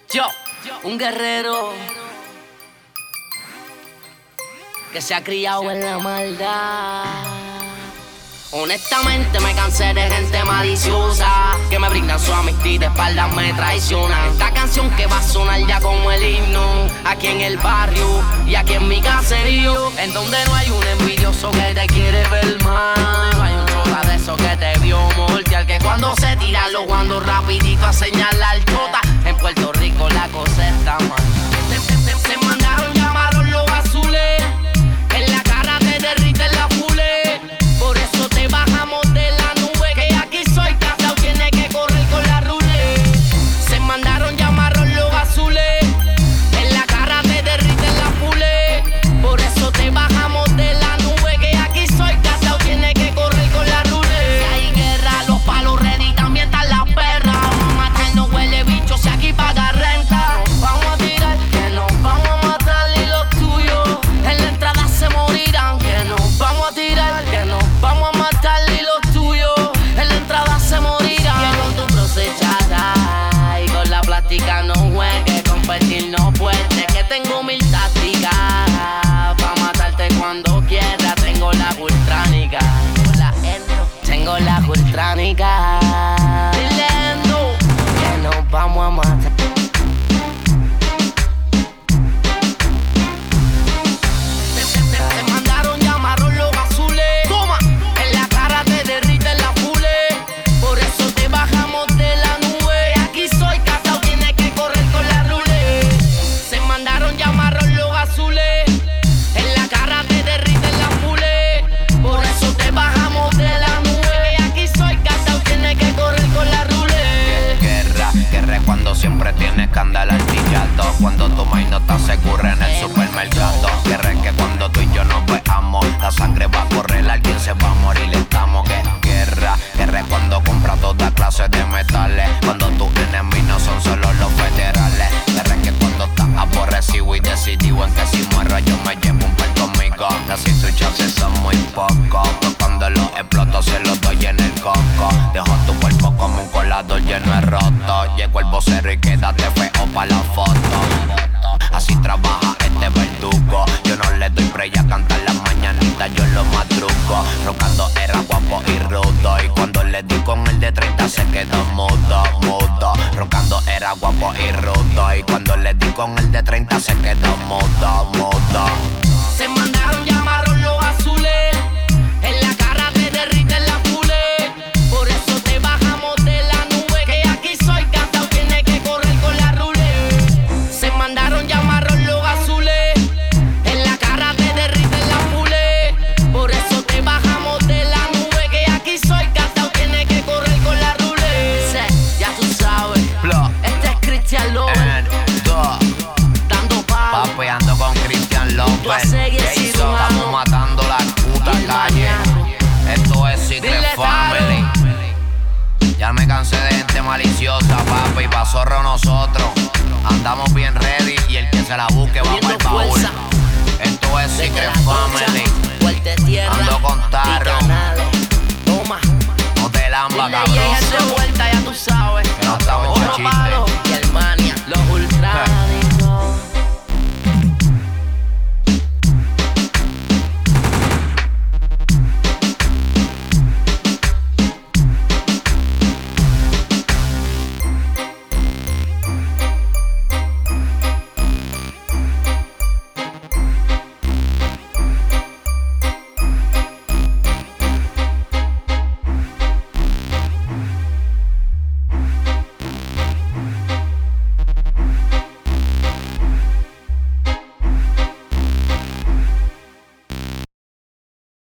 Yo, un guerrero que se ha criado en la maldad. Honestamente me cansé de gente maliciosa que me brindan su amistad y de espaldas me traicionan. Esta canción que va a sonar ya como el himno aquí en el barrio y aquí en mi caserío, en donde no hay un envidioso que te quiere ver mal. No hay un chota de esos que te vio moldear, que cuando se tira los guandos rapidito a señalar chota. En Puerto Rico la cosa está mal. Se mandaron llamaron los azules, en la cara te derriten la fule. Por eso te bajamos de la nube, que aquí soy casado, tiene que correr con la rule. Se mandaron llamaron los azules, en la cara te derriten la fule. Por eso te bajamos de la nube, que aquí soy casado, tiene que correr con la rule. Si hay guerra, los palos ready, también están las perras. Vamos a matar, no huele bicho, si aquí paga renta. Nos vamos a tirar, que nos vamos a matar y los tuyos en la entrada se morirán. Que nos vamos a tirar, que nos vamos a matar y los tuyos en la entrada se morirán. Que con tu procesada y con la plástica no juegues, competir no puedes, que tengo mil tácticas pa' matarte cuando quiera. Tengo la ultránica, tengo la ultránica. Dilendo, que nos vamos a matar. Siempre tienes que andar artillado cuando tu maíz no te asegura en el supermercado. Guerra es que cuando tú y yo nos veamos, la sangre va a correr, alguien se va a morir, estamos. Guerra es cuando compras toda clase de metales, cuando tus enemigos no son solo los federales. Guerra es que cuando estás aborrecido y decidido en que si muero yo me llevo un par conmigo. Así tus chances son muy pocos, pues cuando los exploto se los doy en el coco. Dejo tu cuerpo como un colador lleno de roto. Llegó el vocero y quédate feo pa' la foto. Así trabaja este verdugo. Yo no le doy break a cantar las mañanitas, yo lo madrugo. Roncando era guapo y rudo, y cuando le di con el de 30 se quedó mudo. Roncando era guapo y rudo, y cuando le di con el de 30 se quedó mudo. Se mandaron llamaron los azules, en la cara te derriten la fule. Por eso te bajamos de la nube, que aquí soy casado, tiene que correr con la rule. Se mandaron llamaron los azules, en la cara te derriten la fule. Por eso te bajamos de la nube, que aquí soy casado, tiene que correr con la rule. Ya tú sabes, este es Cristian López, dando palo. Papeando con Cristian López. Estamos matando la puta calle. Esto es Secret Family. Ya me cansé de gente maliciosa, papi, pa' zorro nosotros. Andamos bien ready y el que se la busque va pa'l baúl. Esto es Secret Family. Ando con tarro. Toma. No te lamba, cabrón. Vuelta